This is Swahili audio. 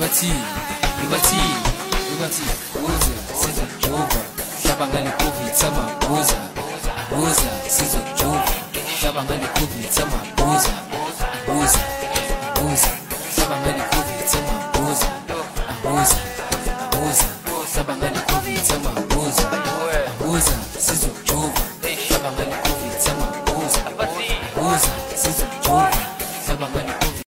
Liberty, buza, sizojuva. Hlaba ngale COVID sama buza. Buza, sizojuva. Hlaba ngale COVID sama buza.